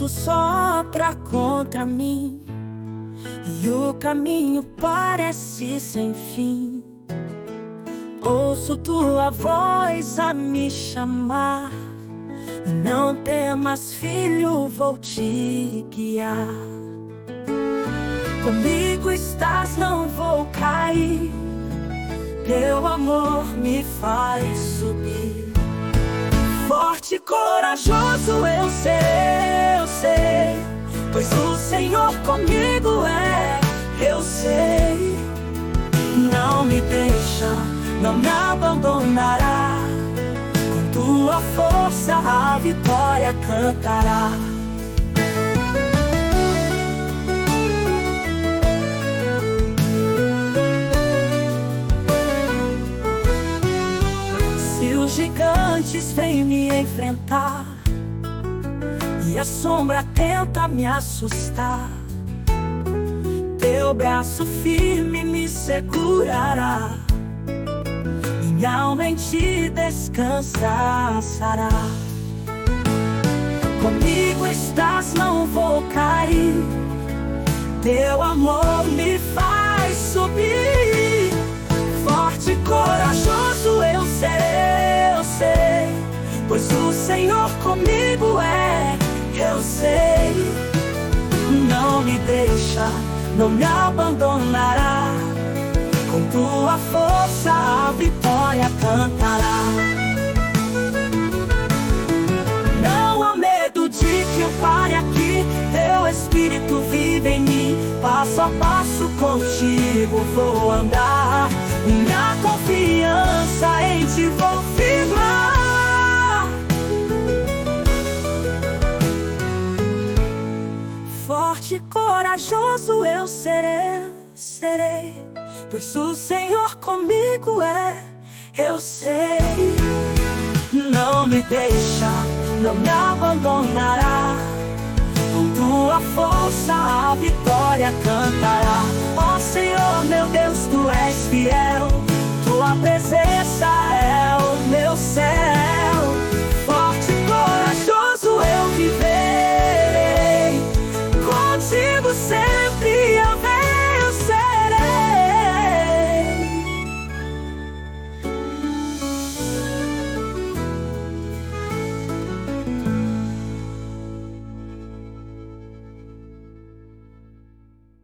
vento sopra contra mim e o caminho parece sem fim. Ouço tua voz a me chamar. Não temas, filho, vou te guiar. Comigo estás, não vou cair. Teu amor me faz subir. Forte e corajoso eu sei, pois o Senhor comigo é, eu sei. Não me deixa, não me abandonará. Com tua força a vitória cantará. Se os gigantes vêm me enfrentar e a sombra tenta me assustar, teu braço firme me segurará. Minha alma em ti descansará. Comigo estás, não vou cair. Teu amor me faz subir. Forte e corajoso eu sei, pois o Senhor comigo é, eu sei. Não me deixa, não me abandonará. Com tua força a vitória cantará. Não há medo de que eu pare aqui. Teu Espírito vive em mim. Passo a passo contigo vou andar. Minha confiança em ti vou firmar. Forte e corajoso eu serei, pois o Senhor comigo é, eu sei. Não me deixa, não me abandonará. Com tua força a vitória cantará. Ó Senhor meu Deus, tu és fiel. Tua presença